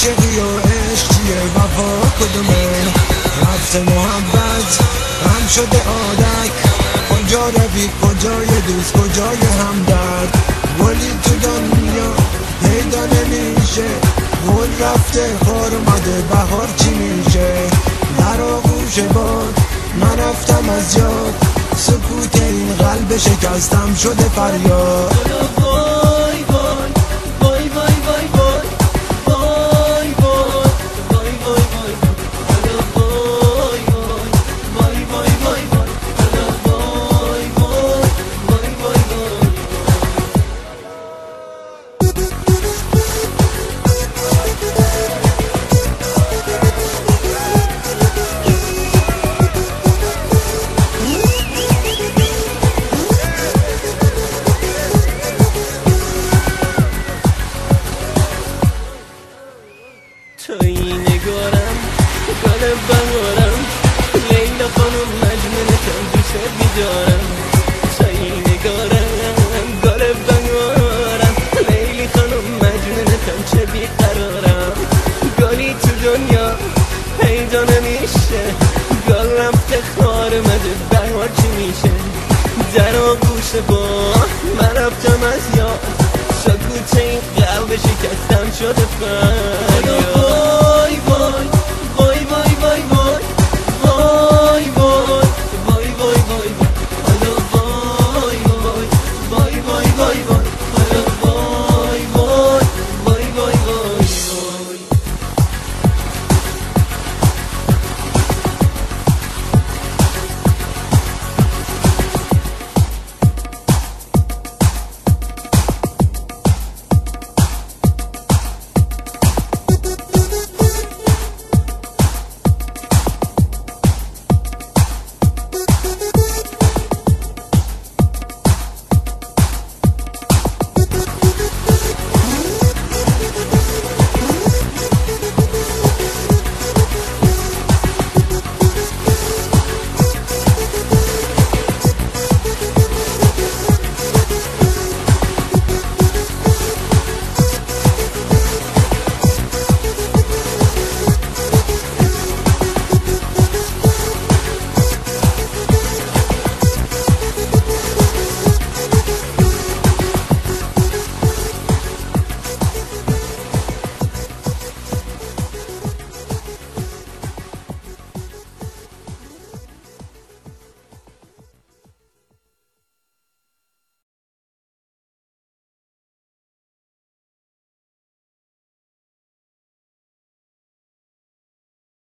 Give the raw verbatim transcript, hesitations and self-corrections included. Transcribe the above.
عاشقی و عشق چیه وفا کدومه رفته محبت هم شده عادت کجا روی کجای دوست کجای همدرد ولی تو دنیا پیدا نمیشه گل رفته خار اومده بهار چی میشه در آغوش باد من رفتم از یاد سکوت این قلب شکستم شده فریاد توی نگارم گل بهارم لیلا خانم مجنونتم دوست بیدارم توی نگارم گل بهارم لیلی خانم مجنونتم چه بیقرارم گلی تو دنیا پیدا نمیشه گل رفته خار اومده بهار چی میشه در آغوش با من رفتم از یاد سکوت این قلب شکستم شده فن